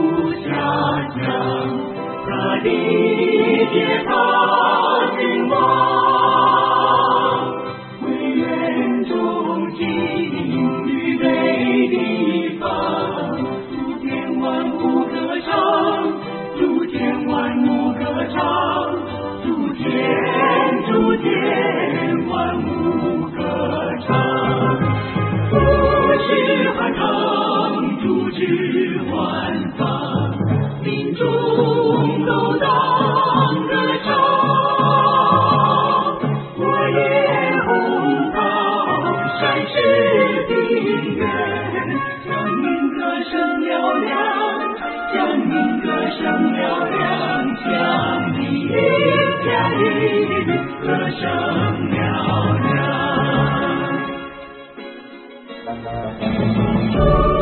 家乡，可理解他兴亡。唯愿众星与美地方，诸天万物歌唱，诸天万物歌唱，诸天万物歌唱。不是汉唐诸之万方，民众都当歌唱。我也洪涛山势平原，将民歌声嘹亮，将民歌声嘹亮，将你家里歌声嘹亮。